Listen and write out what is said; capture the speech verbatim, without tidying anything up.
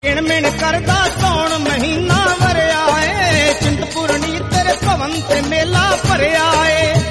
ਕਿਣ ਮਿਣ ਕਰਦਾ ਸੌਣ ਮਹੀਨਾ ਵਰਿਆ ਏ ਚਿੰਤਪੁਰਨੀ ਤੇਰੇ ਭਵਨ ਤੇ ਮੇਲਾ ਭਰਿਆ ਏ